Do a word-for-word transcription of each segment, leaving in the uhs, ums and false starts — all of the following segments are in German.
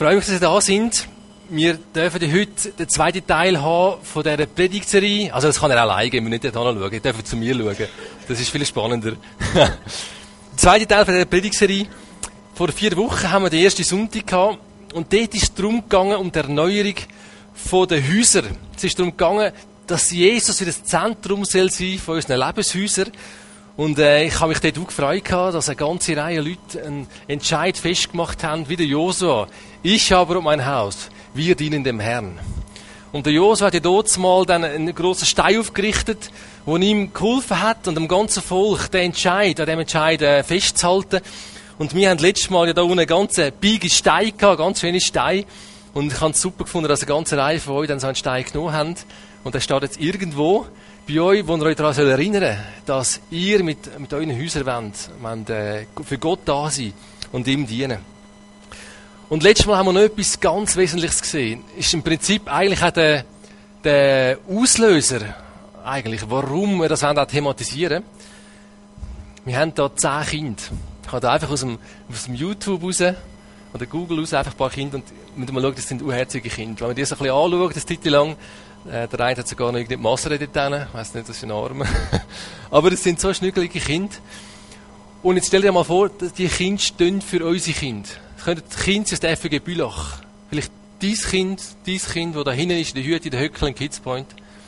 freue mich, dass ihr da sind. Wir dürfen heute den zweiten Teil haben von dieser Predigtserie. Also das kann er alleine gehen, wir müssen nicht da schauen. Ihr dürft zu mir schauen. Das ist viel spannender. Der zweite Teil von dieser Predigtserie. Vor vier Wochen haben wir den ersten Sonntag gehabt. Und dort ist es darum gegangen, um die Erneuerung der Häuser. Es ist darum gegangen, dass Jesus wieder das Zentrum soll sein von unseren Lebenshäusern. Und äh, ich habe mich dort auch gefreut, dass eine ganze Reihe Leute einen Entscheid festgemacht haben, wie der Josua. Ich aber um mein Haus, wir dienen dem Herrn. Und der Josua hat ja dort mal dann einen grossen Stein aufgerichtet, der ihm geholfen hat und dem ganzen Volk den Entscheid, an dem Entscheid äh, festzuhalten. Und wir haben letztes Mal ja da unten einen ganzen biegen Stein gehabt, ganz schöne Stein. Und ich habe es super gefunden, dass eine ganze Reihe von euch dann so einen Stein genommen haben. Und der steht jetzt irgendwo bei euch, wo ihr euch daran erinnern soll, dass ihr mit, mit euren Häusern wollt, wollt äh, für Gott da sein und ihm dienen. Und letztes Mal haben wir noch etwas ganz Wesentliches gesehen. Ist im Prinzip eigentlich auch der, der Auslöser, eigentlich, warum wir das auch thematisieren wollen. Wir haben da zehn Kinder. Ich habe da einfach aus dem, aus dem YouTube raus, oder Google raus, einfach ein paar Kinder, und müssen mal schauen, das sind unherzige Kinder. Wenn man die so ein bisschen anschaut, das Titel lang, äh, der eine hat sogar noch irgendeine Massere dort drin, ich weiss nicht, das ist ein Arm. Aber das sind so schnügelige Kinder. Und jetzt stell dir mal vor, die Kinder stehen für unsere Kinder. Das könnten die Kinder aus der F G Bülach. Vielleicht dein Kind, dein Kind, das da hinten ist, in der Hütte, in der Höckel, in Kids Point.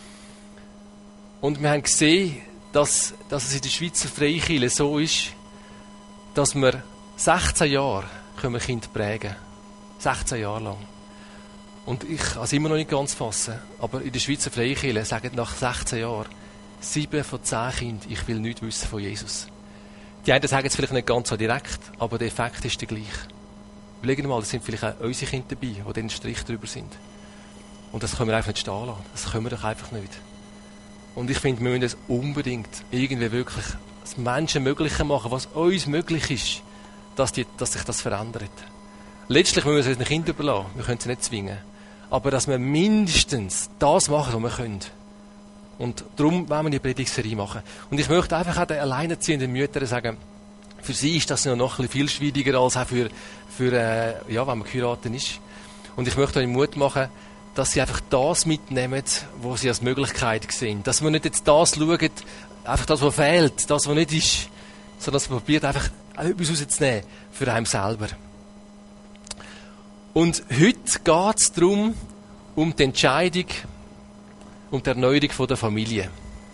Und wir haben gesehen, dass, dass es in der Schweizer Freikirche so ist, dass wir sechzehn Jahre können wir Kinder prägen. sechzehn Jahre lang. Und ich kann es immer noch nicht ganz fassen, aber in der Schweizer Freikirche sagen nach sechzehn Jahren sieben von zehn Kindern, ich will nichts wissen von Jesus. Die einen sagen es vielleicht nicht ganz so direkt, aber der Effekt ist der gleiche. Überlegen wir mal, es sind vielleicht auch unsere Kinder dabei, die den Strich drüber sind. Und das können wir einfach nicht stehen lassen. Das können wir doch einfach nicht. Und ich finde, wir müssen es unbedingt irgendwie wirklich das Menschen Mögliche machen, was uns möglich ist, dass, die, dass sich das verändert. Letztlich müssen wir es unseren Kindern überlassen. Wir können sie nicht zwingen. Aber dass wir mindestens das machen, was wir können. Und darum wollen wir die Predigtserie machen. Und ich möchte einfach auch den alleinerziehenden Müttern sagen, für sie ist das noch ein bisschen viel schwieriger als auch für, für äh, ja, wenn man geheiratet ist. Und ich möchte euch Mut machen, dass sie einfach das mitnehmen, was sie als Möglichkeit sehen. Dass man nicht jetzt das schaut, einfach das, was fehlt, das, was nicht ist, sondern dass man probiert, einfach etwas rauszunehmen für einen selber. Und heute geht es darum, um die Entscheidung, um die Erneuerung der Familie.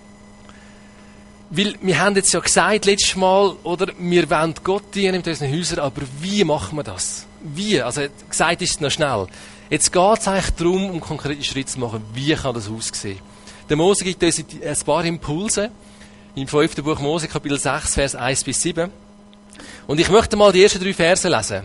Weil wir haben jetzt ja gesagt, letztes Mal, oder, wir wollen Gott dienen mit unseren Häusern, aber wie machen wir das? Wie? Also, gesagt ist es noch schnell. Jetzt geht es eigentlich darum, um konkrete Schritte zu machen, wie kann das aussehen? Der Mose gibt uns ein paar Impulse, im fünften Buch Mose, Kapitel sechs, Vers eins bis sieben. Und ich möchte mal die ersten drei Verse lesen.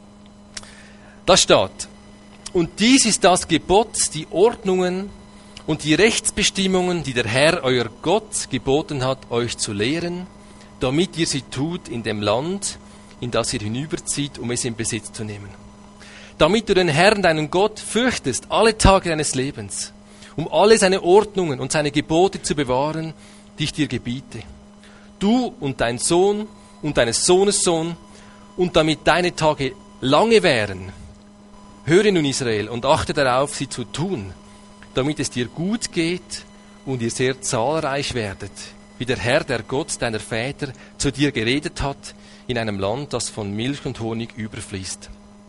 Da steht: Und dies ist das Gebot, die Ordnungen und die Rechtsbestimmungen, die der Herr, euer Gott, geboten hat, euch zu lehren, damit ihr sie tut in dem Land, in das ihr hinüberzieht, um es in Besitz zu nehmen. Damit du den Herrn, deinen Gott, fürchtest alle Tage deines Lebens, um alle seine Ordnungen und seine Gebote zu bewahren, die ich dir gebiete. Du und dein Sohn und deines Sohnes Sohn, und damit deine Tage lange wären. Höre nun, Israel, und achte darauf, sie zu tun, damit es dir gut geht und ihr sehr zahlreich werdet, wie der Herr, der Gott deiner Väter, zu dir geredet hat, in einem Land, das von Milch und Honig überfließt.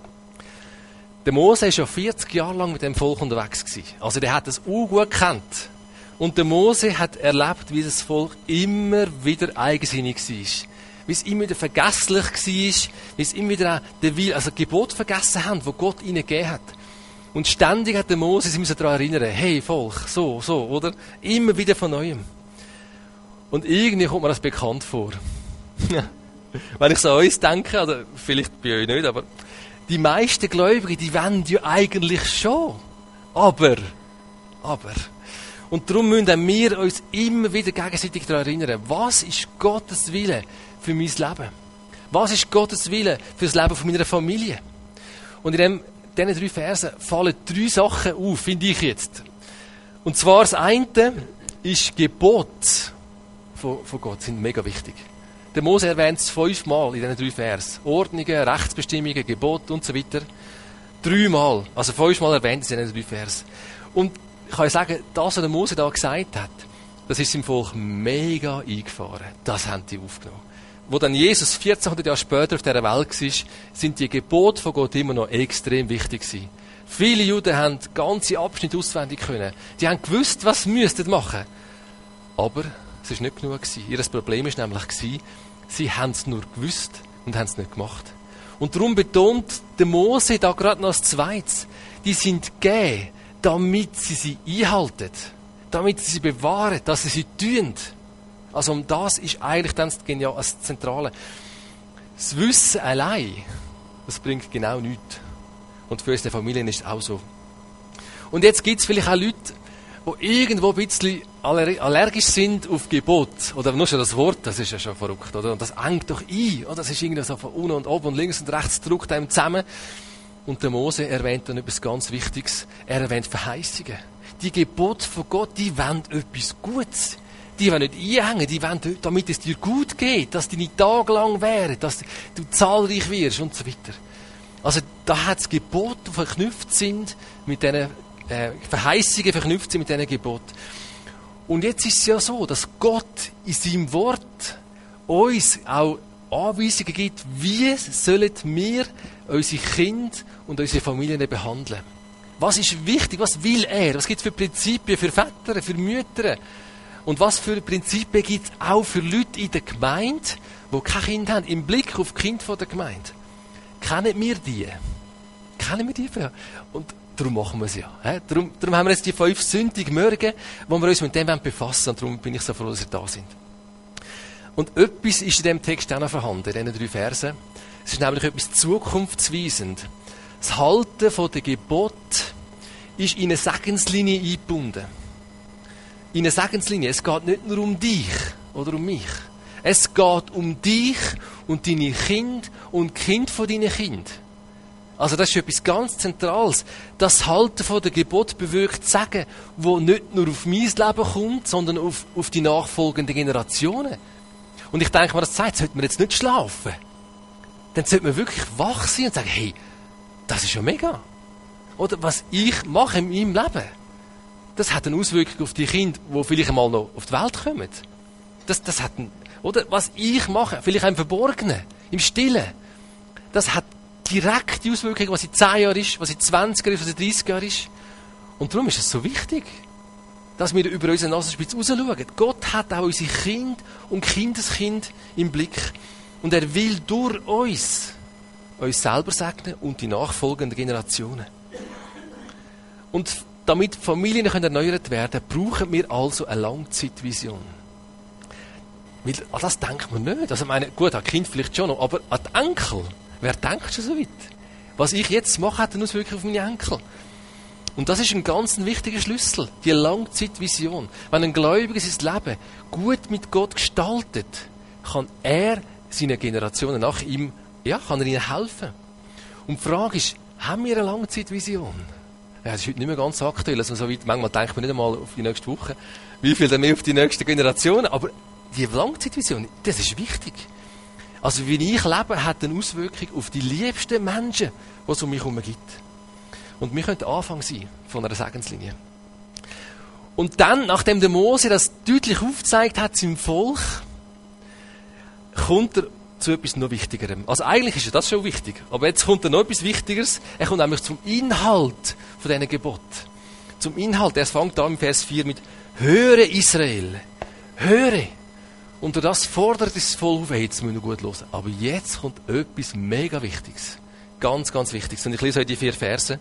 Der Mose war schon vierzig Jahre lang mit dem Volk unterwegs gewesen. Also der hat das auch gut gekannt. Und der Mose hat erlebt, wie das Volk immer wieder eigensinnig war. Wie es immer wieder vergesslich war, wie es immer wieder auch den Will, also Gebot vergessen haben, wo Gott ihnen gegeben hat. Und ständig hat der Mose sich daran erinnern, hey Volk, so, so, oder? Immer wieder von Neuem. Und irgendwie kommt mir das bekannt vor. Wenn ich so an uns denke, also vielleicht bei euch nicht, aber die meisten Gläubigen, die wollen ja eigentlich schon. Aber, aber. Und darum müssen wir uns immer wieder gegenseitig daran erinnern, was ist Gottes Wille für mein Leben? Was ist Gottes Wille für das Leben von meiner Familie? Und in dem, diesen drei Versen fallen drei Sachen auf, finde ich jetzt. Und zwar das eine ist Gebot von, von Gott, sind mega wichtig. Der Mose erwähnt es fünfmal in diesen drei Versen. Ordnungen, Rechtsbestimmungen, Gebote und so weiter. Dreimal. Also fünfmal erwähnt in diesen drei Versen. Und ich kann ja sagen, das, was der Mose da gesagt hat, das ist im Volk mega eingefahren. Das haben die aufgenommen. Wo dann Jesus vierzehnhundert Jahre später auf dieser Welt war, sind die Gebote von Gott immer noch extrem wichtig gewesen. Viele Juden haben ganze Abschnitte auswendig können. Die haben gewusst, was sie müssten machen. Aber es war nicht genug gewesen. Ihr Problem war nämlich gewesen, sie haben es nur gewusst und haben es nicht gemacht. Und darum betont der Mose da gerade noch das Zweites. Die sind gegeben, damit sie sie einhalten. Damit sie sie bewahren, dass sie sie tun. Also um das ist eigentlich dann genial, das Zentrale. Das Wissen allein, das bringt genau nichts. Und für unsere Familien ist es auch so. Und jetzt gibt es vielleicht auch Leute, die irgendwo ein bisschen allergisch sind auf Gebot. Oder nur schon das Wort, das ist ja schon verrückt, oder? Und das engt doch ein, oder? Das ist irgendwie so von unten und oben und links und rechts drückt einem zusammen. Und der Mose erwähnt dann etwas ganz Wichtiges. Er erwähnt Verheißungen. Die Gebote von Gott, die wollen etwas Gutes. Die wollen nicht einhängen, die wollen, damit es dir gut geht, dass deine Tage lang wären, dass du zahlreich wirst und so weiter. Also da hat es Gebote, die verknüpft sind mit diesen äh, Verheißungen, verknüpft sind mit diesen Geboten. Und jetzt ist es ja so, dass Gott in seinem Wort uns auch Anweisungen gibt, wie sollen wir unsere Kinder und unsere Familien behandeln. Was ist wichtig? Was will er? Was gibt es für Prinzipien für Väter, für Mütter? Und was für Prinzipien gibt es auch für Leute in der Gemeinde, die kein Kind haben, im Blick auf die Kinder der Gemeinde? Kennen wir die? Kennen wir die? Und darum machen wir es ja. Darum, darum haben wir jetzt die fünf sündigen Morgen, wo wir uns mit dem befassen. Und darum bin ich so froh, dass wir da sind. Und etwas ist in diesem Text auch noch vorhanden, in diesen drei Versen. Es ist nämlich etwas zukunftsweisend. Das Halten von der Gebot ist in eine Segenslinie eingebunden. In eine Segenslinie. Es geht nicht nur um dich oder um mich. Es geht um dich und deine Kinder und Kind von deinen Kind. Also das ist etwas ganz Zentrales. Das Halten von der Gebot bewirkt Segen, wo nicht nur auf mein Leben kommt, sondern auf, auf die nachfolgenden Generationen. Und ich denke mir, das Zeit sollte man jetzt nicht schlafen. Dann sollte man wirklich wach sein und sagen, hey, das ist ja mega. Oder was ich mache in meinem Leben, das hat eine Auswirkung auf die Kinder, die vielleicht einmal noch auf die Welt kommen. Das, das hat ein, oder was ich mache, vielleicht im Verborgenen, im Stillen, das hat direkte Auswirkungen, was in zehn Jahren ist, was in zwanzig Jahren ist, was in dreißig Jahren ist. Und darum ist es so wichtig, dass wir über unsere Nasenspitze raus schauen. Gott hat auch unsere Kinder und Kindeskind im Blick. Und er will durch uns uns selber segnen und die nachfolgenden Generationen. Und damit Familien erneuert werden können, brauchen wir also eine Langzeitvision. Weil an das denkt man nicht. Also, ich meine, gut, an Kind vielleicht schon noch, aber an die Enkel, wer denkt schon so weit? Was ich jetzt mache, hat eine Auswirkung auf meine Enkel. Und das ist ein ganz wichtiger Schlüssel, die Langzeitvision. Wenn ein Gläubiger sein Leben gut mit Gott gestaltet, kann er seinen Generationen nach ihm, ja, kann er ihnen helfen. Und die Frage ist, haben wir eine Langzeitvision? Ja, das ist heute nicht mehr ganz aktuell. Also so weit, manchmal denkt man nicht einmal auf die nächste Woche. Wie viel dann mehr auf die nächste Generation? Aber die Langzeitvision, das ist wichtig. Also wie ich lebe, hat eine Auswirkung auf die liebsten Menschen, die es um mich herum gibt. Und wir können der Anfang sein von einer Segenslinie. Und dann, nachdem der Mose das deutlich aufgezeigt hat seinem Volk, kommt er zu etwas noch Wichtigerem. Also eigentlich ist ja das schon wichtig, aber jetzt kommt er noch etwas Wichtigeres. Er kommt nämlich zum Inhalt von diesen Gebot. Zum Inhalt. Er fängt da im Vers vier mit «Höre Israel, höre!» Und durch das fordert das Volk auf, hey, jetzt müssen wir gut hören. Aber jetzt kommt etwas mega Wichtiges. Ganz, ganz Wichtiges. Und ich lese euch die vier Verse.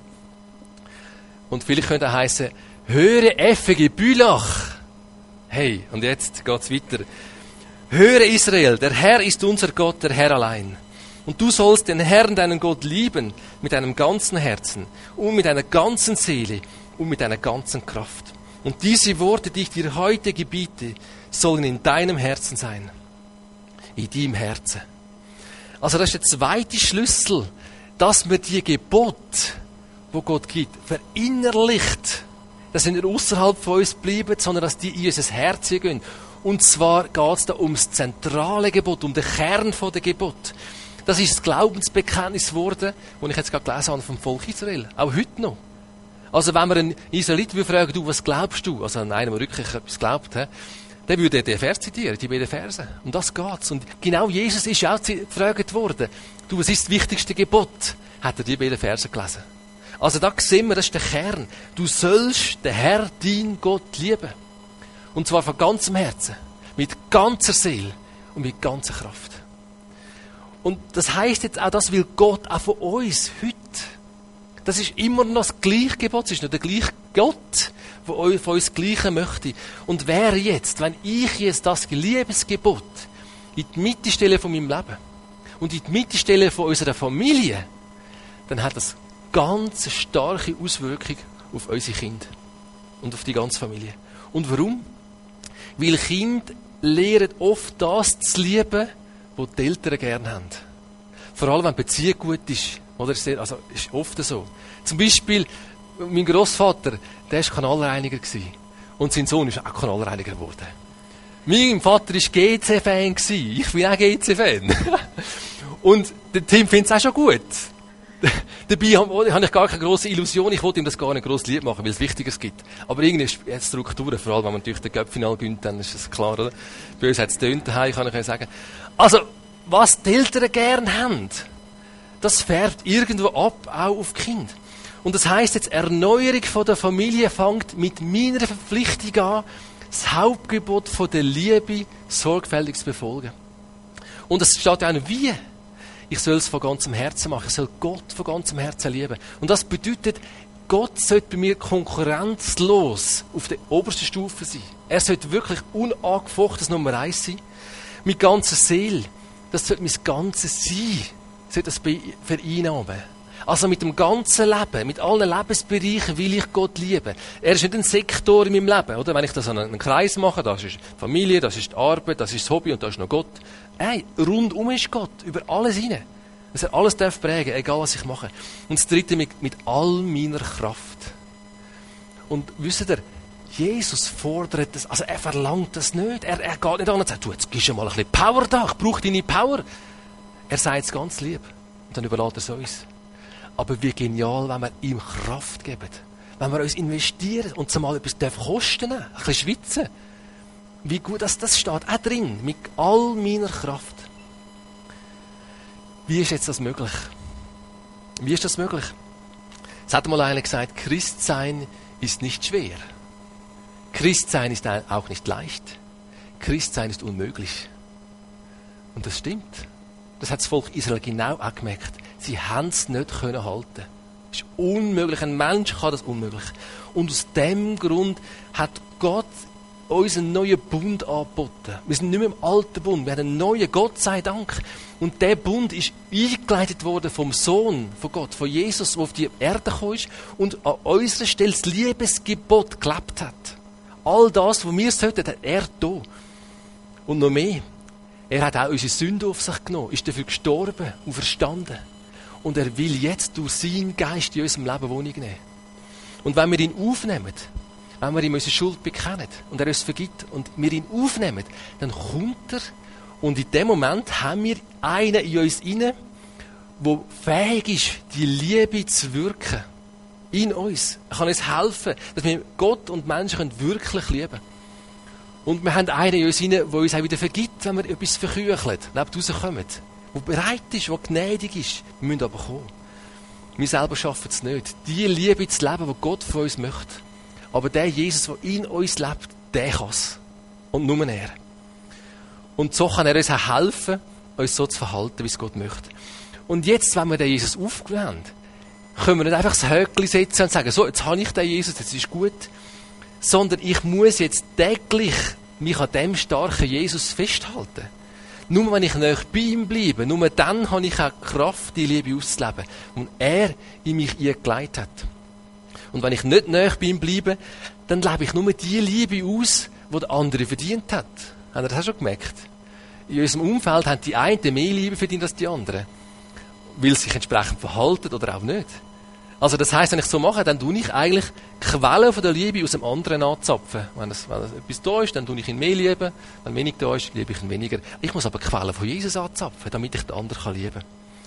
Und vielleicht könnte er heißen, höre F G Bülach. Hey, und jetzt geht's weiter. Höre Israel, der Herr ist unser Gott, der Herr allein. Und du sollst den Herrn, deinen Gott, lieben mit deinem ganzen Herzen und mit deiner ganzen Seele und mit deiner ganzen Kraft. Und diese Worte, die ich dir heute gebiete, sollen in deinem Herzen sein. In deinem Herzen. Also das ist der zweite Schlüssel, dass wir die Gebote, wo Gott gibt, verinnerlicht. Dass sie nicht außerhalb von uns bleiben, sondern dass die in unser Herz gehen. Und zwar geht es da ums zentrale Gebot, um den Kern der Gebot. Das ist das Glaubensbekenntnis geworden, das ich jetzt gerade gelesen habe vom Volk Israel. Auch heute noch. Also wenn man einen Israelit fragen, du, was glaubst du? Also an einem, der wirklich etwas glaubt, he, dann würde er den Vers zitieren, die beiden Verse. Um das geht's. Und genau Jesus ist auch gefragt worden. Du, was ist das wichtigste Gebot? Hat er die beiden Verse gelesen. Also da sehen wir, das ist der Kern. Du sollst den Herr, dein Gott, lieben. Und zwar von ganzem Herzen, mit ganzer Seele und mit ganzer Kraft. Und das heisst jetzt auch, das will Gott auch von uns heute. Das ist immer noch das gleiche Gebot. Es ist nicht der gleiche Gott, der von uns das Gleiche möchte. Und wer jetzt, wenn ich jetzt das Liebesgebot in die Mitte stelle von meinem Leben und in die Mitte stelle von unserer Familie, dann hat das ganz starke Auswirkungen auf unsere Kinder und auf die ganze Familie. Und warum? Weil Kinder lernen oft das zu lieben, was die Eltern gerne haben. Vor allem, wenn die Beziehung gut ist. Oder ist, also, ist oft so. Zum Beispiel, mein Grossvater, der war Kanalreiniger gewesen. Und sein Sohn ist auch Kanalreiniger geworden. Mein Vater war G C-Fan gewesen. Ich bin auch G C-Fan. Und der Tim findet es auch schon gut. Dabei habe ich gar keine grosse Illusion. Ich wollte ihm das gar nicht gross lieb machen, weil es Wichtigeres gibt. Aber irgendwie ist es Strukturen. Vor allem, wenn man natürlich den Cup-Final gewinnt, dann ist das klar, oder? Bei uns hat es tönt daheim, kann ich sagen. Also, was die Eltern gerne haben, das färbt irgendwo ab, auch auf die Kinder. Und das heisst jetzt, Erneuerung von der Familie fängt mit meiner Verpflichtung an, das Hauptgebot von der Liebe sorgfältig zu befolgen. Und es steht ja auch noch wie. Ich soll es von ganzem Herzen machen. Ich soll Gott von ganzem Herzen lieben. Und das bedeutet, Gott sollte bei mir konkurrenzlos auf der obersten Stufe sein. Er sollte wirklich unangefochten Nummer eins sein. Mit ganzer Seele. Das sollte mein ganzes Sein. Sollte das vereinnahmen. Also mit dem ganzen Leben, mit allen Lebensbereichen will ich Gott lieben. Er ist nicht ein Sektor in meinem Leben, oder? Wenn ich das an einen Kreis mache, das ist die Familie, das ist die Arbeit, das ist das Hobby und das ist noch Gott. Nein, rundum ist Gott, über alles hinein. Dass er alles darf prägen, egal was ich mache. Und das Dritte mit, mit all meiner Kraft. Und wisst ihr, Jesus fordert das, also er verlangt das nicht. Er, er geht nicht an und sagt, du, jetzt gibst du mal ein bisschen Power da, ich brauche deine Power. Er sagt es ganz lieb. Und dann überlässt er es uns. Aber wie genial, wenn wir ihm Kraft geben. Wenn wir uns investieren und zumal etwas kosten darf. Ein bisschen schwitzen. Wie gut, das, das steht auch drin. Mit all meiner Kraft. Wie ist jetzt das möglich? Wie ist das möglich? Es hat mal einer gesagt, Christsein ist nicht schwer. Christsein ist auch nicht leicht. Christsein ist unmöglich. Und das stimmt. Das hat das Volk Israel genau auch gemerkt. Sie haben es nicht können halten. Das ist unmöglich. Ein Mensch kann das unmöglich. Und aus dem Grund hat Gott uns einen neuen Bund angeboten. Wir sind nicht mehr im alten Bund. Wir haben einen neuen, Gott sei Dank. Und der Bund ist eingeleitet worden vom Sohn von Gott, von Jesus, der auf die Erde gekommen ist und an unserer Stelle das Liebesgebot gelebt hat. All das, was wir sollten, hat er da. Und noch mehr. Er hat auch unsere Sünde auf sich genommen, ist dafür gestorben und verstanden. Und er will jetzt durch seinen Geist in unserem Leben Wohnung nehmen. Und wenn wir ihn aufnehmen, wenn wir ihm unsere Schuld bekennen und er uns vergibt und wir ihn aufnehmen, dann kommt er und in dem Moment haben wir einen in uns inne, der fähig ist, die Liebe zu wirken. In uns. Er kann uns helfen, dass wir Gott und Menschen wirklich lieben können. Und wir haben einen in uns inne, der uns auch wieder vergibt, wenn wir etwas verküchelt, neben rauskommen. Der bereit ist, der gnädig ist. Wir müssen aber kommen. Wir selber schaffen es nicht. Die Liebe zu leben, die Gott von uns möchte. Aber der Jesus, der in uns lebt, der kann es. Und nur er. Und so kann er uns auch helfen, uns so zu verhalten, wie es Gott möchte. Und jetzt, wenn wir den Jesus aufgenommen haben, können wir nicht einfach das Höckli setzen und sagen, so, jetzt habe ich den Jesus, jetzt ist gut. Sondern ich muss jetzt täglich mich an dem starken Jesus festhalten. Nur wenn ich nahe bei ihm bleibe, nur dann habe ich auch die Kraft, die Liebe auszuleben. Und er in mich eingelegt hat. Und wenn ich nicht nahe bei ihm bleibe, dann lebe ich nur die Liebe aus, die der andere verdient hat. Habt ihr das auch schon gemerkt? In unserem Umfeld haben die einen mehr Liebe verdient als die anderen. Weil sie sich entsprechend verhalten oder auch nicht. Also das heisst, wenn ich so mache, dann tue ich eigentlich Quellen von der Liebe aus dem anderen anzapfen. Wenn, es, wenn es etwas da ist, dann tue ich ihn mehr lieben. Wenn wenig da ist, liebe ich ihn weniger. Ich muss aber Quellen von Jesus anzapfen, damit ich den anderen kann lieben kann.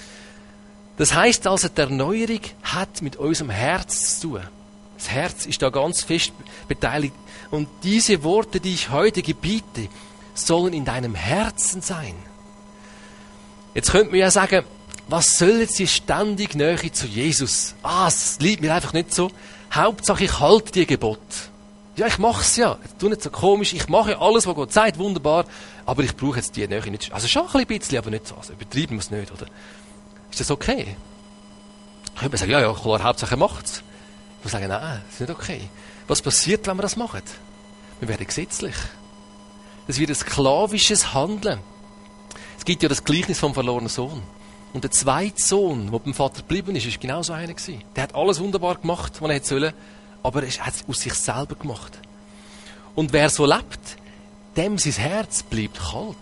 Das heisst also, die Erneuerung hat mit unserem Herz zu tun. Das Herz ist da ganz fest beteiligt. Und diese Worte, die ich heute gebiete, sollen in deinem Herzen sein. Jetzt könnte man ja sagen, was soll jetzt die ständige Nähe zu Jesus? Ah, es liebt mir einfach nicht so. Hauptsache, ich halte die Gebote. Ja, ich mach's ja. Ich tu nicht so komisch. Ich mache alles, was Gott sagt, wunderbar. Aber ich brauche jetzt die Nähe nicht. Also schon ein bisschen, aber nicht so. Also übertreiben wir es nicht, oder? Ist das okay? Ich könnte sagen, ja, ja, klar, Hauptsache er macht's. Ich muss sagen, nein, das ist nicht okay. Was passiert, wenn wir das machen? Wir werden gesetzlich. Das wird ein sklavisches Handeln. Es gibt ja das Gleichnis vom verlorenen Sohn. Und der zweite Sohn, der beim Vater geblieben ist, war genau so einer gewesen. Der hat alles wunderbar gemacht, was er hätte sollen, aber er hat es aus sich selber gemacht. Und wer so lebt, dem sein Herz bleibt kalt.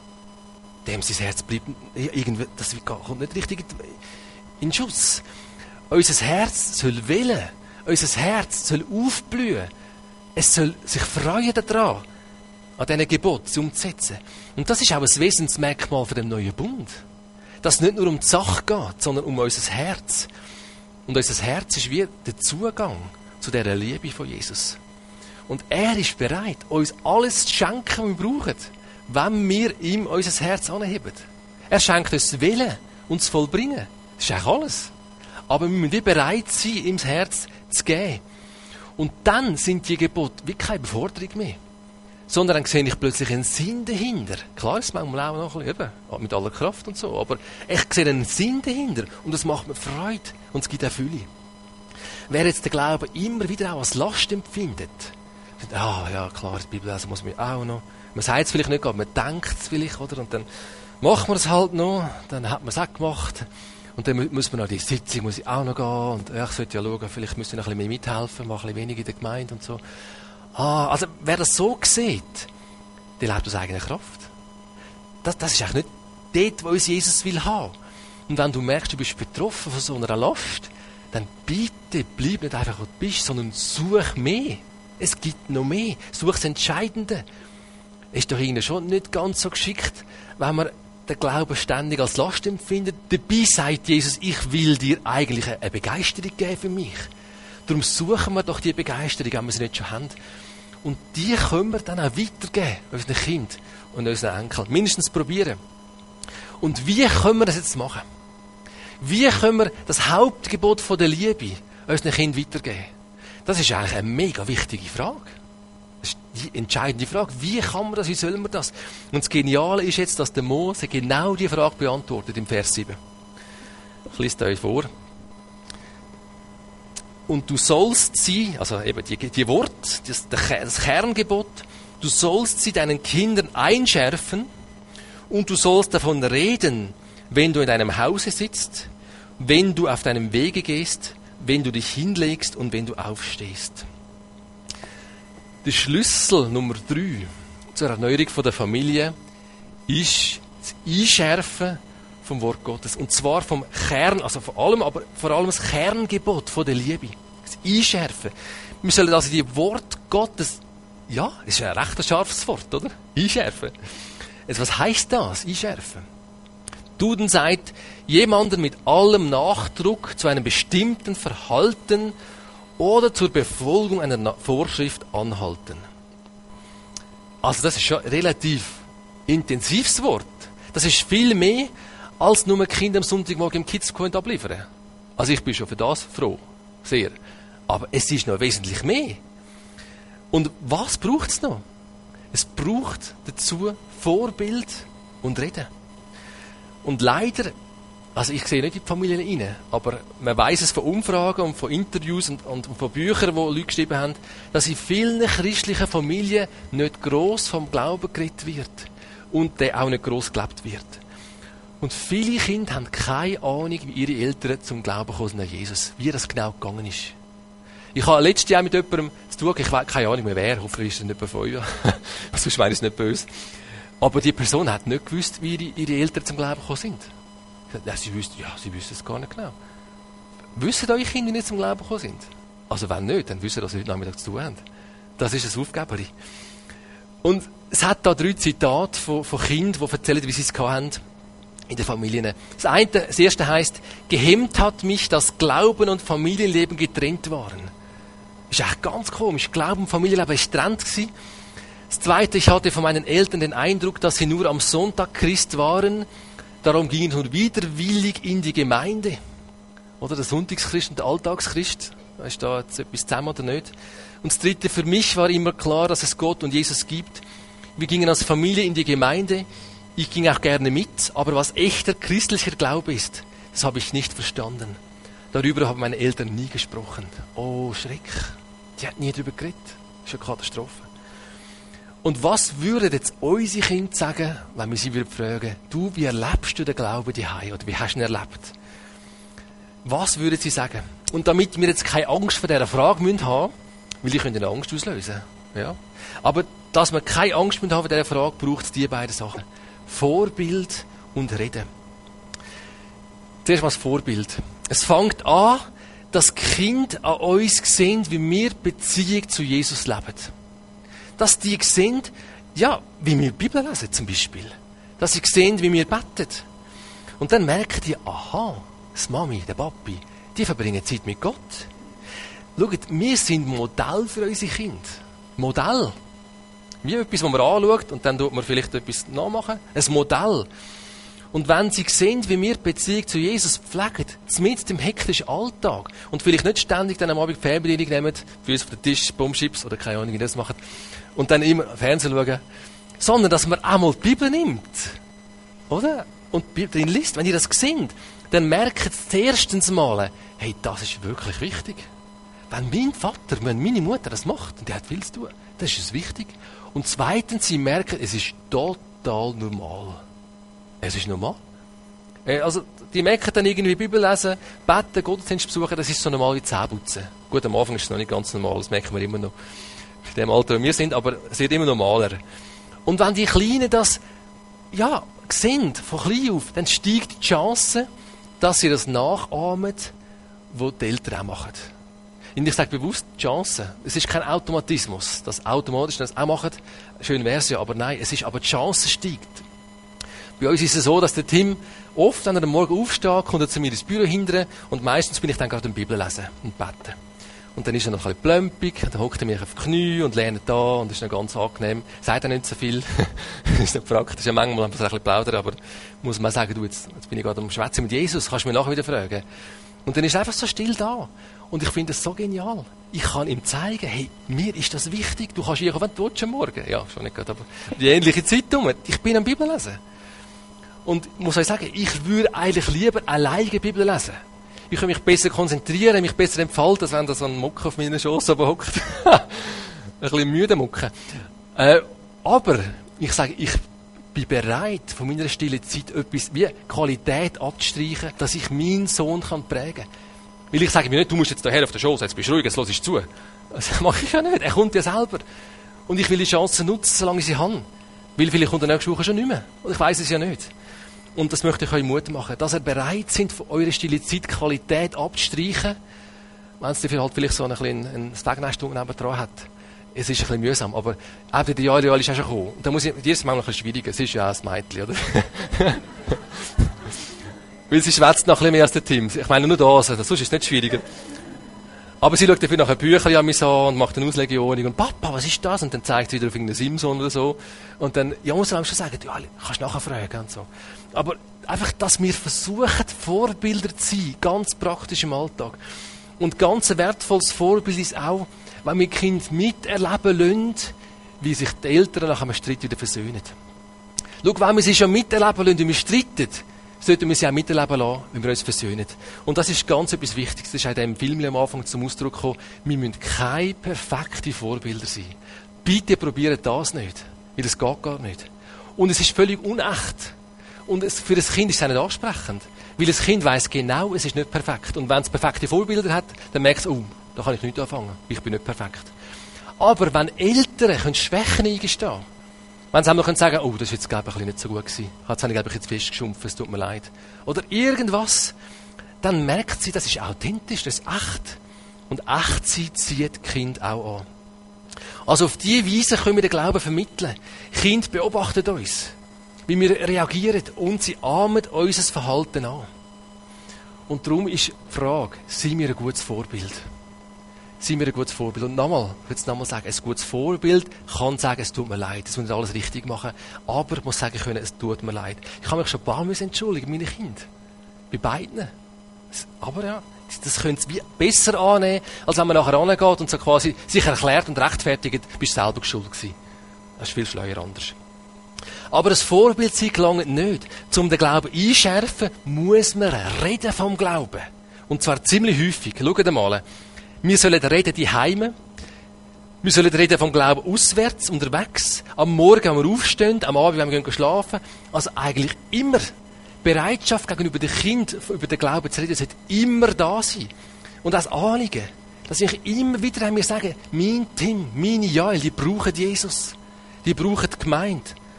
Dem sein Herz bleibt, irgendwie, das kommt nicht richtig in Schuss. Unser Herz soll wählen. Unser Herz soll aufblühen. Es soll sich freuen daran, an diesen Geboten sie umzusetzen. Und das ist auch ein Wesensmerkmal für den neuen Bund. Dass es nicht nur um die Sache geht, sondern um unser Herz. Und unser Herz ist wie der Zugang zu dieser Liebe von Jesus. Und er ist bereit, uns alles zu schenken, was wir brauchen, wenn wir ihm unser Herz anheben. Er schenkt uns das Willen und das Vollbringen. Das ist eigentlich alles. Aber wir müssen wie bereit sein, ihm das Herz zu geben. Und dann sind die Gebote wie keine Beforderung mehr. Sondern dann sehe ich plötzlich einen Sinn dahinter. Klar, ist manchmal auch noch ein bisschen eben, mit aller Kraft und so, aber ich sehe einen Sinn dahinter und das macht mir Freude und es gibt auch Fülle. Wer jetzt den Glauben immer wieder auch als Last empfindet, sagt, ah ja klar, die Bibel lesen muss man auch noch. Man sagt es vielleicht nicht, aber man denkt es vielleicht, oder? Und dann macht man es halt noch, dann hat man es auch gemacht und dann muss man noch die Sitzung muss ich auch noch gehen und ja, ich sollte ja schauen, vielleicht müsste ich noch ein bisschen mehr mithelfen, mal ein bisschen weniger in der Gemeinde und so. Ah, also wer das so sieht, der lebt aus eigener Kraft. Das, das ist eigentlich nicht dort, wo uns Jesus will haben. Und wenn du merkst, du bist betroffen von so einer Last, dann bitte bleib nicht einfach, wo du bist, sondern such mehr. Es gibt noch mehr. Such das Entscheidende. Ist doch irgendwie schon nicht ganz so geschickt, wenn man den Glauben ständig als Last empfindet. Dabei sagt Jesus, ich will dir eigentlich eine Begeisterung geben für mich. Darum suchen wir doch die Begeisterung, wenn wir sie nicht schon haben. Und die können wir dann auch weitergeben, unseren Kindern und unseren Enkeln. Mindestens probieren. Und wie können wir das jetzt machen? Wie können wir das Hauptgebot von der Liebe unseren Kindern weitergeben? Das ist eigentlich eine mega wichtige Frage. Das ist die entscheidende Frage. Wie kann man das? Wie soll man das? Und das Geniale ist jetzt, dass der Mose genau die Frage beantwortet im Vers sieben. Ich lese euch vor. Und du sollst sie, also eben die, die Wort, das, das Kerngebot, du sollst sie deinen Kindern einschärfen und du sollst davon reden, wenn du in deinem Hause sitzt, wenn du auf deinem Wege gehst, wenn du dich hinlegst und wenn du aufstehst. Der Schlüssel Nummer drei zur Erneuerung der Familie ist das Einschärfen vom Wort Gottes. Und zwar vom Kern, also vor allem, aber vor allem das Kerngebot von der Liebe. Das Einschärfen. Wir sollen also die Wort Gottes, ja, das ist ein recht scharfes Wort, oder? Einschärfen. Jetzt, was heisst das? Einschärfen. Duden sagt, jemanden mit allem Nachdruck zu einem bestimmten Verhalten oder zur Befolgung einer Vorschrift anhalten. Also das ist schon ein relativ intensives Wort. Das ist viel mehr, als nur Kinder am Sonntagmorgen im Kids abliefern. Also ich bin schon für das froh. Sehr. Aber es ist noch wesentlich mehr. Und was braucht es noch? Es braucht dazu Vorbild und Reden. Und leider, also ich sehe nicht in die Familien rein, aber man weiss es von Umfragen und von Interviews und, und von Büchern, die Leute geschrieben haben, dass in vielen christlichen Familien nicht gross vom Glauben geredet wird. Und der auch nicht gross gelebt wird. Und viele Kinder haben keine Ahnung, wie ihre Eltern zum Glauben gekommen sind an Jesus. Wie das genau gegangen ist. Ich habe letztes Jahr mit jemandem zu tun, ich weiß keine Ahnung mehr wer, hoffentlich ist es nicht bei fünf. Sonst meine ich es nicht böse. Aber die Person hat nicht gewusst, wie ihre, ihre Eltern zum Glauben gekommen sind. Ja, sie wüsste, ja, sie wüsste es gar nicht genau. Wissen eure Kinder, wie sie zum Glauben gekommen sind? Also wenn nicht, dann wissen, dass sie heute Nachmittag zu tun haben. Das ist ein Aufgeberi. Und es hat da drei Zitate von, von Kindern, die erzählen, wie sie es haben in den Familien. Das eine, das erste heisst, gehemmt hat mich, dass Glauben und Familienleben getrennt waren. Das ist echt ganz komisch. Glauben und Familienleben war getrennt gewesen. Das zweite, ich hatte von meinen Eltern den Eindruck, dass sie nur am Sonntag Christ waren. Darum ging ich nur widerwillig in die Gemeinde. Oder der Sonntagschrist und der Alltagschrist. Ist da jetzt etwas zusammen oder nicht? Und das dritte, für mich war immer klar, dass es Gott und Jesus gibt. Wir gingen als Familie in die Gemeinde. Ich ging auch gerne mit. Aber was echter christlicher Glaube ist, das habe ich nicht verstanden. Darüber haben meine Eltern nie gesprochen. Oh, Schreck. Die hat nie darüber geredet. Das ist eine Katastrophe. Und was würden jetzt unsere Kinder sagen, wenn wir sie würden fragen, du, wie erlebst du den Glauben daheim? Oder wie hast du ihn erlebt? Was würden sie sagen? Und damit wir jetzt keine Angst vor dieser Frage haben müssen, weil ich könnte eine Angst auslösen. Ja. Aber dass wir keine Angst haben vor dieser Frage, braucht es diese beiden Sachen. Vorbild und Reden. Zuerst mal das Vorbild. Es fängt an, dass die Kinder an uns sehen, wie wir Beziehung zu Jesus leben. Dass die sehen, ja, wie wir die Bibel lesen zum Beispiel. Dass sie sehen, wie wir beten. Und dann merken die, aha, das Mami, der Papi, die verbringen Zeit mit Gott. Schaut, wir sind Modell für unsere Kinder. Modell. Wie etwas, das man anschaut und dann tut man vielleicht etwas nachmachen. Ein Modell. Und wenn sie sehen, wie wir die Beziehung zu Jesus pflegen, zumindest im hektischen Alltag, und vielleicht nicht ständig dann am Abend die Fernbedienung nehmen, Füße auf den Tisch, Bombschips oder keine Ahnung, wie das machen, und dann immer Fernsehen schauen, sondern dass man auch mal die Bibel nimmt. Oder? Und drin liest. Wenn ihr das seht, dann merkt ihr erstens mal, hey, das ist wirklich wichtig. Wenn mein Vater, wenn meine Mutter das macht, und die hat viel zu tun, dann ist es wichtig. Und zweitens, sie merken, es ist total normal. Es ist normal. Also, die merken dann irgendwie Bibel lesen, beten, Gottesdienst besuchen, das ist so normal wie Zähneputzen. Gut, am Anfang ist es noch nicht ganz normal, das merken wir immer noch. In dem Alter, wo wir sind, aber es wird immer normaler. Und wenn die Kleinen das, ja, sehen, von klein auf, dann steigt die Chance, dass sie das nachahmen, was die Eltern auch machen. Und ich sage bewusst die Chance. Es ist kein Automatismus, dass automatisch das auch machen. Schön wäre es ja, aber nein, es ist aber die Chance steigt. Bei uns ist es so, dass der Tim oft, wenn er am Morgen aufsteht, kommt er zu mir ins Büro hinterher und meistens bin ich dann gerade in die Bibel lesen und beten. Und dann ist er noch ein bisschen plömpig, dann hockt er mich auf die Knie und lernt da und das ist noch ganz angenehm. Sagt er nicht so viel. Das ist nicht praktisch. Ja, manchmal haben wir ein bisschen plaudern, aber muss man sagen, du, jetzt, jetzt bin ich gerade am Schwätzen mit Jesus, kannst du mich nachher wieder fragen. Und dann ist er einfach so still da. Und ich finde das so genial. Ich kann ihm zeigen, hey, mir ist das wichtig. Du kannst hier kommen, wenn du willst, am Morgen. Ja, schon nicht gerade, aber die ähnliche Zeit um. Ich bin am Bibel lesen. Und ich muss euch sagen, ich würde eigentlich lieber alleine Bibel lesen. Ich kann mich besser konzentrieren, mich besser entfalten, als wenn da so ein Mucke auf meiner Schoss oben hockt. Ein bisschen müde Mucke. Äh, aber ich sage, ich bin bereit, von meiner stillen Zeit etwas wie Qualität abzustreichen, dass ich meinen Sohn kann prägen kann. Weil ich sage mir nicht, du musst jetzt daher auf der Schoss, jetzt bist du ruhig, jetzt hörst du zu. Das mache ich ja nicht. Er kommt ja selber. Und ich will die Chance nutzen, solange ich sie habe. Weil vielleicht kommt er nächste Woche schon nicht mehr. Und ich weiss es ja nicht. Und das möchte ich euch Mut machen, dass ihr bereit sind, von eurer stille Zeit Qualität abzustreichen, wenn es halt vielleicht so ein bisschen ein Stegnest nebendran hat. Es ist ein bisschen mühsam, aber eben der Joel ist auch schon gekommen. Und da muss ich, dir ist es manchmal ein bisschen schwieriger, es ist ja auch ein Mädchen, oder? Weil sie schwätzt noch ein bisschen mehr als der Tim. Ich meine nur das, also, sonst ist es nicht schwieriger. Aber sie schaut dafür nach ein Büchlein an mich an und macht eine Auslegeordnung und Papa, was ist das? Und dann zeigt sie wieder auf irgendeinen Simson oder so. Und dann, ja, muss man schon sagen, ja, kannst nachher fragen und so. Aber einfach, dass wir versuchen, Vorbilder zu sein, ganz praktisch im Alltag. Und ganz ein wertvolles Vorbild ist auch, wenn wir Kinder miterleben lassen, wie sich die Eltern nach einem Streit wieder versöhnen. Schau, wenn wir sie schon miterleben lassen, wie wir streiten, sollten wir sie auch miterleben lassen, wenn wir uns versöhnen. Und das ist ganz etwas Wichtiges. Das ist auch in diesem Film am Anfang zum Ausdruck gekommen. Wir müssen keine perfekten Vorbilder sein. Bitte probiert das nicht. Weil das geht gar nicht. Und es ist völlig unecht. Und es, für das Kind ist es auch nicht ansprechend. Weil das Kind weiss genau, es ist nicht perfekt. Und wenn es perfekte Vorbilder hat, dann merkt es, oh, da kann ich nicht anfangen. Ich bin nicht perfekt. Aber wenn Eltern können Schwächen eingestehen können, wenn sie einmal sagen können, oh, das ist jetzt, glaube ich, ein bisschen nicht so gut gewesen. Jetzt habe ich, glaube ich, jetzt festgeschumpft, es tut mir leid. Oder irgendwas, dann merkt sie, das ist authentisch, das ist echt. Und Echtheit zieht Kind auch an. Also auf diese Weise können wir den Glauben vermitteln. Kinder beobachten uns, wie wir reagieren, und sie ahmen unser Verhalten an. Und darum ist die Frage, sind wir ein gutes Vorbild? Sind wir ein gutes Vorbild? Und nochmal, ich will es nochmal sagen, ein gutes Vorbild kann sagen, es tut mir leid, es muss nicht alles richtig machen, aber ich muss sagen können, es tut mir leid. Ich habe mich schon ein paar Mal entschuldigen, meine Kinder. Bei beiden. Aber ja, das können sie besser annehmen, als wenn man nachher rangeht und so quasi sich erklärt und rechtfertigt, bist du selber schuld gewesen. Das ist viel schleuer anders. Aber das Vorbild sein gelangt nicht. Um den Glauben einschärfen, muss man reden vom Glauben. Und zwar ziemlich häufig. Schaut mal. Wir sollen reden die Heime. Wir sollen reden vom Glauben auswärts, unterwegs. Am Morgen, wenn wir aufstehen, am Abend, wenn wir gehen schlafen. Also eigentlich immer. Bereitschaft gegenüber den Kindern, über den Glauben zu reden, sollte immer da sein. Und das Anliegen, dass ich immer wieder mir sagen, mein Tim, meine Jael, die brauchen Jesus. Die brauchen die Gemeinde.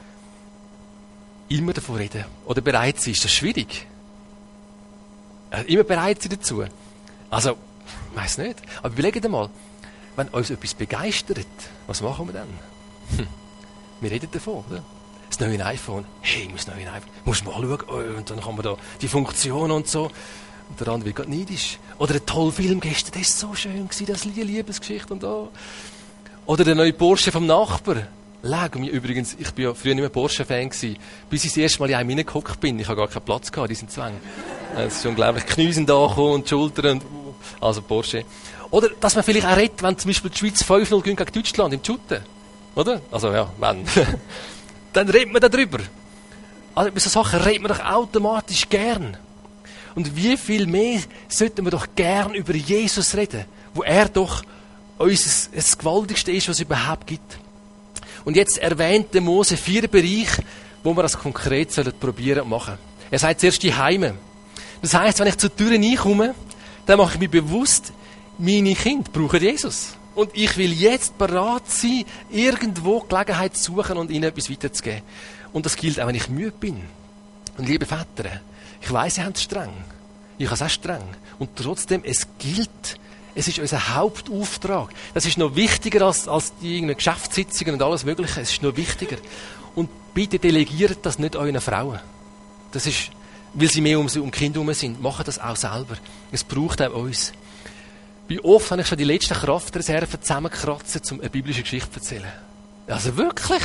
Immer davon reden. Oder bereit sein, ist das schwierig? Immer bereit sein dazu. Also, ich weiss nicht. Aber überlegt mal, wenn uns etwas begeistert, was machen wir dann? Hm. Wir reden davon, oder? Das neue iPhone. Hey, das neue iPhone. Musst du mal anschauen. Oh, und dann haben wir da die Funktionen und so. Und der andere wird gerade neidisch. Oder ein toller Film gestern. Das war so schön, das Liebesgeschichte und da. Oder der neue Porsche vom Nachbar. Leg mir übrigens, ich bin ja früher nicht mehr Porsche-Fan gewesen, bis ich das erste Mal in einem reingehockt bin. Ich habe gar keinen Platz gehabt, die sind zu eng. Es ist unglaublich. Knie sind da gekommen und die Schultern und, also Porsche. Oder, dass man vielleicht auch redet, wenn zum Beispiel die Schweiz fünf null gegen Deutschland im Shooten. Oder? Also, ja, wenn. Dann redet man darüber. Also, über so Sachen redet man doch automatisch gern. Und wie viel mehr sollten wir doch gern über Jesus reden, wo er doch unser, das Gewaltigste ist, was es überhaupt gibt. Und jetzt erwähnt der Mose vier Bereiche, wo wir das konkret sollen probieren und machen. Er sagt zuerst die Heime. Das heisst, wenn ich zur Tür reinkomme, dann mache ich mir bewusst, meine Kinder brauchen Jesus. Und ich will jetzt bereit sein, irgendwo Gelegenheit zu suchen und ihnen etwas weiterzugeben. Und das gilt auch, wenn ich müde bin. Und liebe Väter, ich weiss, sie haben es streng. Ich habe es auch streng. Und trotzdem, es gilt, es ist unser Hauptauftrag. Das ist noch wichtiger als, als die Geschäftssitzungen und alles Mögliche. Es ist noch wichtiger. Und bitte delegiert das nicht euren Frauen. Das ist, weil sie mehr um, um Kinder herum sind. Macht das auch selber. Es braucht auch uns. Wie oft habe ich schon die letzten Kraftreserven zusammengekratzt, um eine biblische Geschichte zu erzählen? Also wirklich?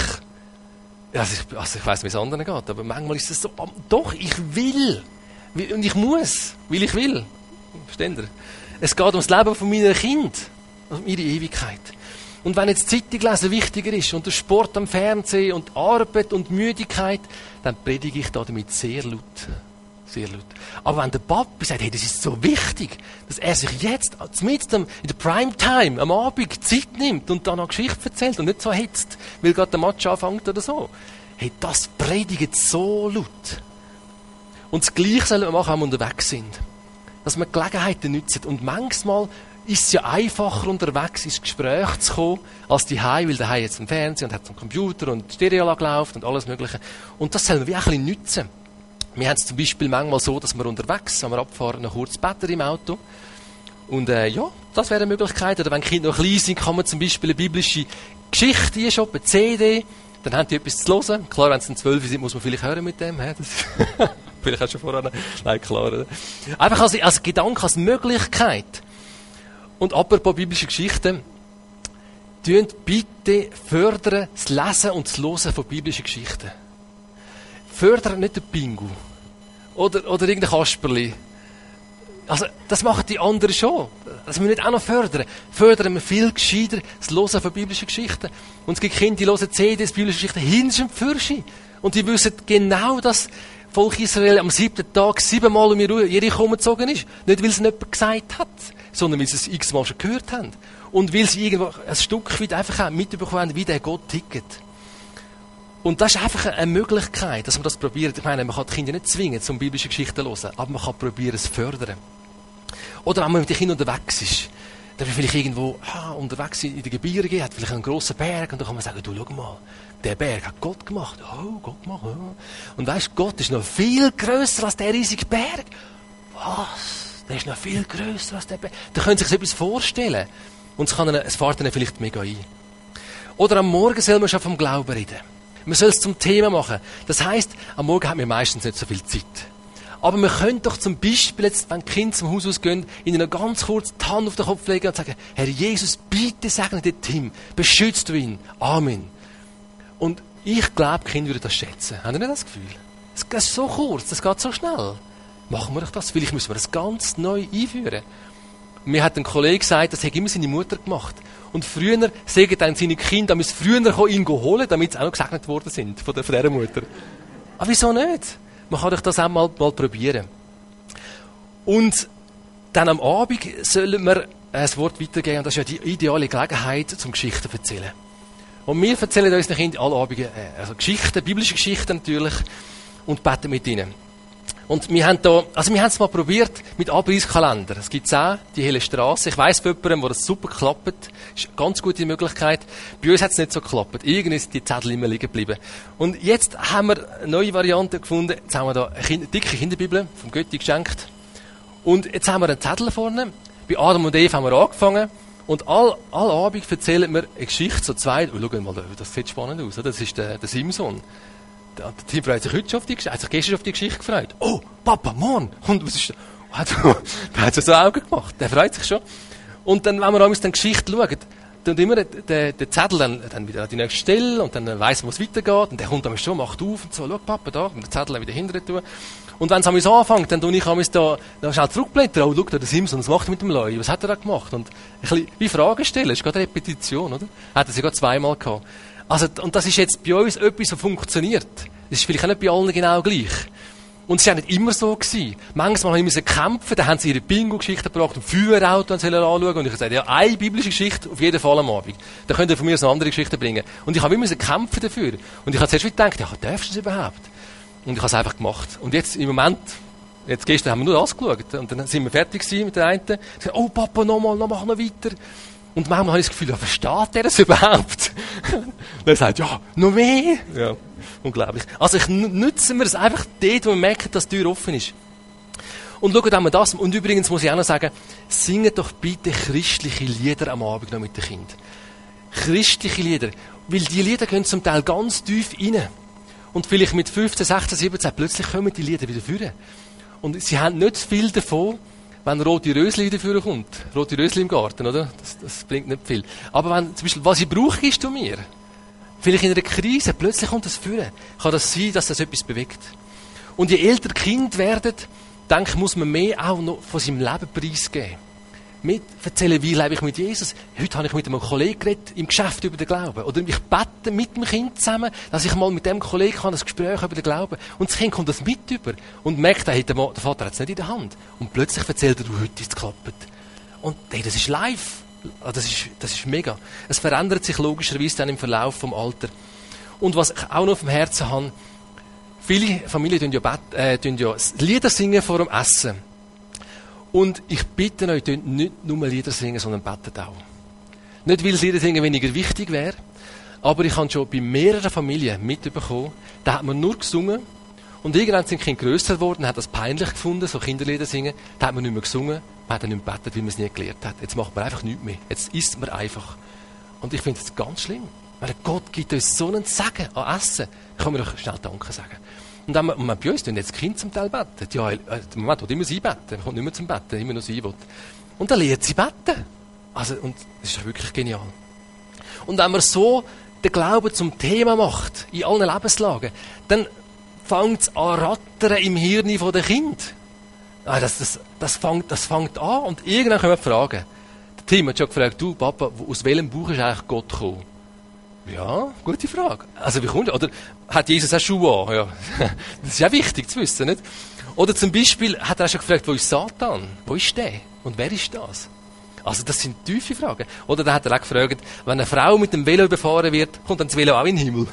Also ich, also ich weiss, wie es anderen geht, aber manchmal ist es so, doch, ich will. Und ich muss, weil ich will. Versteht ihr? Es geht ums Leben von meinen Kindern, um ihre Ewigkeit. Und wenn jetzt Zeitung lesen wichtiger ist und der Sport am Fernsehen und Arbeit und Müdigkeit, dann predige ich da damit sehr laut. Sehr laut. Aber wenn der Papi sagt, hey, das ist so wichtig, dass er sich jetzt mit in der Primetime am Abend Zeit nimmt und dann eine Geschichte erzählt und nicht so hetzt, weil gerade der Match anfängt oder so. Hey, das predigt so laut. Und das Gleiche sollen wir machen, wenn wir unterwegs sind. Dass wir Gelegenheiten nutzen. Und manchmal ist es ja einfacher, unterwegs ins Gespräch zu kommen, als daheim, weil daheim jetzt ein Fernseher und hat einen Computer und Stereoanlage läuft und alles Mögliche. Und das sollen wir auch ein bisschen nutzen. Wir haben es zum Beispiel manchmal so, dass wir unterwegs, wenn wir abfahren, noch kurz Better im Auto. Und äh, ja, das wäre eine Möglichkeit. Oder wenn Kinder noch klein sind, kann man zum Beispiel eine biblische Geschichte einschoppen, eine C D. Dann haben die etwas zu hören. Klar, wenn sie zwölf sind, muss man vielleicht hören mit dem. Hä? Das vielleicht auch schon vorher. Nein, klar. Oder? Einfach als, als Gedanke, als Möglichkeit. Und apropos biblische Geschichten, tönt bitte fördern das Lesen und das Hören von biblischen Geschichten. Fördern nicht den Pingu. Oder, oder irgendein Kasperli. Also, das machen die anderen schon. Das müssen wir nicht auch noch fördern. Fördern wir viel gescheiter das Hören von biblischen Geschichten. Und es gibt Kinder, die hören C Ds, biblische Geschichten, hinten und Fürschi. Und die wissen genau, dass Volk Israel am siebten Tag siebenmal um Jericho umgezogen ist. Nicht, weil es jemand gesagt hat, sondern weil sie es x-mal schon gehört haben. Und weil sie irgendwo ein Stück weit einfach auch mitbekommen haben, wie der Gott tickt. Und das ist einfach eine Möglichkeit, dass man das probiert. Ich meine, man kann die Kinder nicht zwingen, zum biblische Geschichten zu hören, aber man kann probieren, es zu fördern. Oder wenn man mit den Kindern unterwegs ist, dann will vielleicht irgendwo ah, unterwegs in den Gebirge, hat vielleicht einen grossen Berg, und dann kann man sagen, du, schau mal, der Berg hat Gott gemacht. Oh, Gott gemacht. Oh. Und weisst, Gott ist noch viel grösser als der riesige Berg. was? Der ist noch viel grösser als der Berg. Da können Sie sich etwas vorstellen. Und es, kann ihnen, es fährt ihnen vielleicht mega ein. Oder am Morgen soll man schon vom Glauben reden. Man soll es zum Thema machen. Das heisst, am Morgen haben wir meistens nicht so viel Zeit. Aber wir können doch zum Beispiel jetzt, wenn die Kinder zum Haus ausgehen, ihnen ganz kurz die Hand auf den Kopf legen und sagen, Herr Jesus, bitte segne den Tim, beschützt du ihn. Amen. Und ich glaube, die Kinder würden das schätzen. Haben Sie nicht das Gefühl? Es geht so kurz, das geht so schnell. Machen wir doch das. Vielleicht müssen wir das ganz neu einführen. Mir hat ein Kollege gesagt, das hätte immer seine Mutter gemacht. Und früher sagen dann seine Kinder, dass wir früher ihn holen, damit sie auch noch gesegnet worden sind von, der, von dieser Mutter. Aber wieso nicht? Man kann doch das auch mal, mal probieren. Und dann am Abend sollen wir ein Wort weitergeben, und das ist ja die ideale Gelegenheit zum Geschichten erzählen. Und wir erzählen unseren Kindern alle Abende, also Geschichten, biblische Geschichten natürlich, und beten mit ihnen. Und wir haben da, also wir haben es mal probiert mit Abreißkalender. Es gibt auch die helle Straße. Ich weiss von jemandem, wo das super klappt. Das ist eine ganz gute Möglichkeit. Bei uns hat es nicht so geklappt. Irgendwie sind die Zettel immer liegen geblieben. Und jetzt haben wir eine neue Variante gefunden. Jetzt haben wir da eine kind, dicke Kinderbibel vom Götti geschenkt. Und jetzt haben wir einen Zettel vorne. Bei Adam und Eva haben wir angefangen. Und all, all Abend erzählen wir eine Geschichte, so zwei. Oh, schau mal, das sieht spannend aus. Oder? Das ist der, der Simson. Der Tim freut sich heute schon auf die Geschichte. Er hat sich gestern auf die Geschichte gefreut. Oh, Papa, Mann! Und was ist das? Der hat so Augen gemacht. Der freut sich schon. Und dann, wenn wir uns dann Geschichte schauen, dann immer den, den, den Zettel dann, dann wieder an die nächste Stelle und dann weiss man, wo es weitergeht. Und der kommt dann schon, macht auf und so, schau, Papa, da, und den Zettel dann wieder hinterher tun. Und wenn es an uns anfängt, dann tue ich an uns da, da schnell zurückblättern. Oh, schau, da, der Simson, was macht er mit dem Leu? Was hat er da gemacht? Und ein bisschen wie Fragen stellen. Das ist gerade eine Repetition, oder? Hat er sie gerade zweimal gehabt. Also, und das ist jetzt bei uns etwas, was funktioniert. Das ist vielleicht auch nicht bei allen genau gleich. Und es war ja nicht immer so gewesen. Manchmal haben wir kämpfen, dann haben sie ihre Bingo-Geschichte gebracht und Feuerauto anschauen. Und ich habe gesagt, ja, eine biblische Geschichte auf jeden Fall am Abend. Dann könnt ihr von mir so eine andere Geschichte bringen. Und ich habe immer kämpfen dafür. Und ich habe zuerst gedacht, ja, darfst du das überhaupt? Und ich habe es einfach gemacht. Und jetzt, im Moment, jetzt gestern haben wir nur das geschaut. Und dann sind wir fertig gewesen mit der einen. Ich gesagt, oh, Papa, nochmal, noch, mach noch weiter. Und manchmal habe ich das Gefühl, ja, versteht er das überhaupt? Und er sagt, ja, noch mehr. Ja, unglaublich. Also ich nütze mir das einfach dort, wo wir merken, dass die Tür offen ist. Und schaut einmal das. Und übrigens muss ich auch noch sagen, singet doch bitte christliche Lieder am Abend noch mit den Kindern. Christliche Lieder. Weil die Lieder gehen zum Teil ganz tief rein. Und vielleicht mit fünfzehn, sechzehn, siebzehn plötzlich kommen die Lieder wieder führen. Und sie haben nicht viel davon, wenn rote Rösli wieder vorkommt. Rote Rösli im Garten, oder? Das, das bringt nicht viel. Aber wenn, zum Beispiel, was ich brauche, gibst du mir. Vielleicht in einer Krise, plötzlich kommt das vor. Kann das sein, dass das etwas bewegt. Und je älter Kind werden, denke ich, muss man mehr auch noch von seinem Leben preisgeben. Mit erzählen, wie lebe ich mit Jesus. Heute habe ich mit einem Kollegen geredet, im Geschäft über den Glauben. Oder ich bete mit dem Kind zusammen, dass ich mal mit dem Kollegen kann, ein Gespräch über den Glauben. Und das Kind kommt das mit über. Und merkt, der Vater hat es nicht in der Hand. Und plötzlich erzählt er, du, heute ist es geklappt. Und hey, das ist live. Das ist, das ist mega. Es verändert sich logischerweise dann im Verlauf vom Alter. Und was ich auch noch auf dem Herzen habe, viele Familien tun ja, bet, äh, tun ja Lieder singen vor dem Essen. Und ich bitte euch, nicht nur Lieder singen, sondern betet auch. Nicht, weil das Lieder singen weniger wichtig wäre, aber ich habe schon bei mehreren Familien mitbekommen, da hat man nur gesungen und irgendwann sind die Kinder grösser geworden, hat das peinlich gefunden, so Kinderlieder singen, da hat man nicht mehr gesungen, man hat dann nicht mehr gebetet, weil man es nie gelernt hat. Jetzt macht man einfach nichts mehr. Jetzt isst man einfach. Und ich finde das ganz schlimm. Weil Gott gibt uns so einen Segen an Essen. Ich kann mir doch schnell Danke sagen. Und dann, und bei uns tun jetzt die Kinder zum Teil beten. Ja, man will immer sie beten. Man kommt nicht mehr zum Betten, immer nur sie will. Und dann lernt sie beten. Also, und das ist wirklich genial. Und wenn man so den Glauben zum Thema macht, in allen Lebenslagen, dann fängt es an rattern im Hirn der Kind. Das, das, das, fängt, das fängt an und irgendwann können wir fragen. Der Tim hat schon gefragt, du Papa, aus welchem Buch ist eigentlich Gott gekommen? Ja, gute Frage. Also wie kommt er? Oder hat Jesus auch Schuhe an? Ja. Das ist ja wichtig zu wissen, nicht? Oder zum Beispiel hat er auch schon gefragt, wo ist Satan? Wo ist der? Und wer ist das? Also das sind tiefe Fragen. Oder dann hat er auch gefragt, wenn eine Frau mit dem Velo überfahren wird, kommt dann das Velo auch in den Himmel?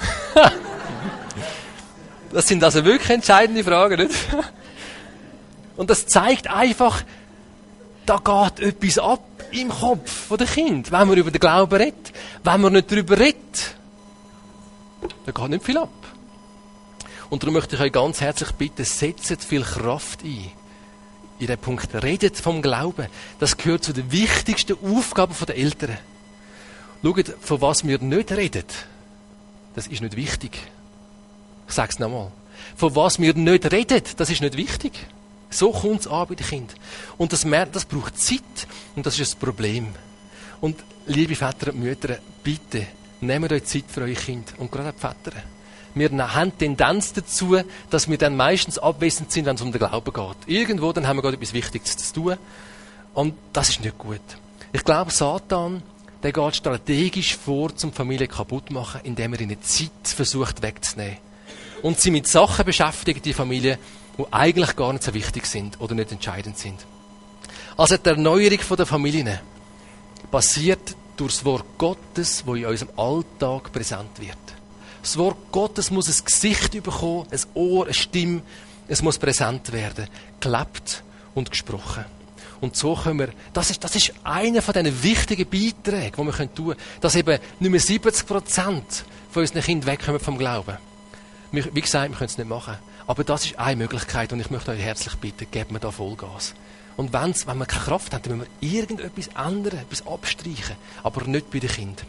Das sind also wirklich entscheidende Fragen, nicht? Und das zeigt einfach, da geht etwas ab im Kopf der Kind, wenn man über den Glauben redet. Wenn man nicht darüber redet, dann geht nicht viel ab. Und darum möchte ich euch ganz herzlich bitten, setzt viel Kraft ein in dem Punkt redet vom Glauben, das gehört zu den wichtigsten Aufgaben der Eltern. Schaut, von was wir nicht reden, das ist nicht wichtig. Ich sage es nochmal. Von was wir nicht reden, das ist nicht wichtig. So kommt es an bei den Kindern. Und das, das braucht Zeit und das ist das Problem. Und liebe Väter und Mütter, bitte, nehmt euch Zeit für eure Kinder und gerade auch die Väter. Wir haben Tendenz dazu, dass wir dann meistens abwesend sind, wenn es um den Glauben geht. Irgendwo, dann haben wir gerade etwas Wichtiges zu tun. Und das ist nicht gut. Ich glaube, Satan, der geht strategisch vor, zum Familie kaputt zu machen, indem er ihnen Zeit versucht wegzunehmen. Und sie mit Sachen beschäftigt, die Familie, die eigentlich gar nicht so wichtig sind oder nicht entscheidend sind. Also die Erneuerung der Familien passiert durch das Wort Gottes, das in unserem Alltag präsent wird. Das Wort Gottes muss ein Gesicht bekommen, ein Ohr, eine Stimme. Es muss präsent werden, gelebt und gesprochen. Und so können wir, das ist, das ist einer von diesen wichtigen Beiträgen, die wir tun können, dass eben nicht mehr siebzig Prozent von unseren Kindern wegkommen vom Glauben. Wie gesagt, wir können es nicht machen. Aber das ist eine Möglichkeit und ich möchte euch herzlich bitten, gebt mir da Vollgas. Und wenn's, wenn wir keine Kraft haben, dann müssen wir irgendetwas ändern, etwas abstreichen. Aber nicht bei den Kindern.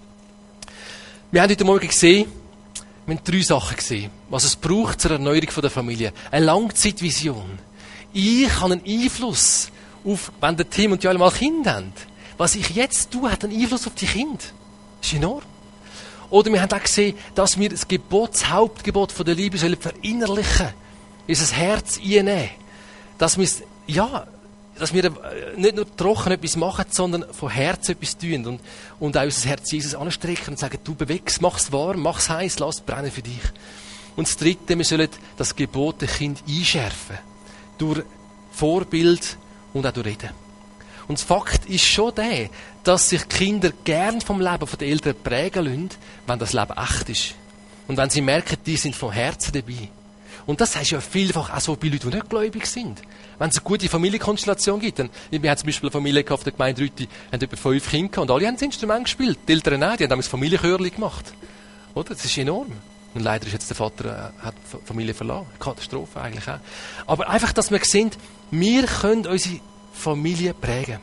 Wir haben heute Morgen gesehen, wir haben drei Sachen gesehen, was es braucht zur Erneuerung der Familie. Eine Langzeitvision. Ich habe einen Einfluss auf, wenn der Tim und Joel mal Kinder haben. Was ich jetzt tue, hat einen Einfluss auf die Kinder. Das ist enorm. Oder wir haben auch gesehen, dass wir das Gebot, das Hauptgebot von der Liebe sollen verinnerlichen, unser Herz einnehmen. Dass wir, ja, dass wir nicht nur trocken etwas machen, sondern von Herzen etwas tun und, und auch unser Herz Jesus anstrecken und sagen, du bewegst, mach's warm, mach's heiß, lass es brennen für dich. Und das Dritte, wir sollen das Gebot der Kind einschärfen. Durch Vorbild und auch durch Reden. Und das Fakt ist schon der, dass sich Kinder gern vom Leben der Eltern prägen lassen, wenn das Leben echt ist. Und wenn sie merken, die sind vom Herzen dabei. Und das heißt ja vielfach auch so bei Leuten, die nicht gläubig sind. Wenn es eine gute Familienkonstellation gibt, dann, wir haben zum Beispiel eine Familie gehabt, der Gemeinde Rütti, haben etwa fünf Kinder gehabt, und alle haben das Instrument gespielt. Die Eltern auch, die haben damals Familienchörli gemacht. Oder? Das ist enorm. Und leider ist jetzt der Vater, äh, hat die Familie verlassen. Katastrophe eigentlich auch. Aber einfach, dass wir sehen, wir können unsere Familie prägen.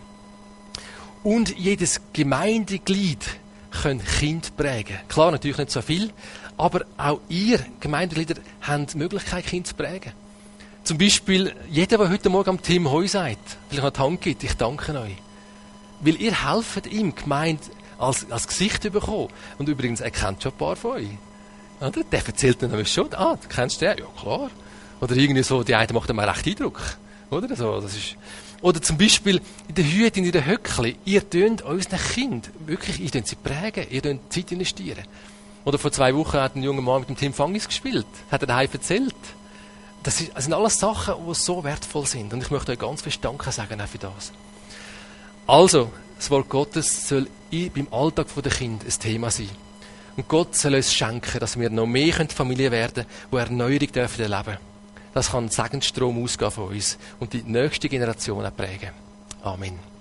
Und jedes Gemeindeglied können Kind prägen. Klar, natürlich nicht so viel, aber auch ihr, Gemeindeglieder, habt die Möglichkeit, Kind zu prägen. Zum Beispiel, jeder, der heute Morgen am Tim Heu sagt, vielleicht noch die Hand gibt, ich danke euch. Weil ihr helft ihm, die Gemeinde als, als Gesicht zu bekommen. Und übrigens, er kennt schon ein paar von euch. Oder? Der erzählt dann nämlich schon, ah, du kennst den? Ja, klar. Oder irgendwie so, die eine macht mir recht Eindruck. Oder? So, das ist, oder zum Beispiel, in der Hütte, in der Höckli, ihr tönt unseren Kind wirklich, ihr tönt sie prägen, ihr tönt Zeit investieren. Oder vor zwei Wochen hat ein junger Mann mit dem Tim Fangis gespielt, hat er daheim erzählt. Das, ist, das sind alles Sachen, die so wertvoll sind. Und ich möchte euch ganz fest Danke sagen auch für das. Also, das Wort Gottes soll beim Alltag der Kinder ein Thema sein. Und Gott soll uns schenken, dass wir noch mehr Familie werden können, die Erneuerung dürfen erleben. Das kann ein Segensstrom ausgehen von uns und die nächste Generation auch prägen. Amen.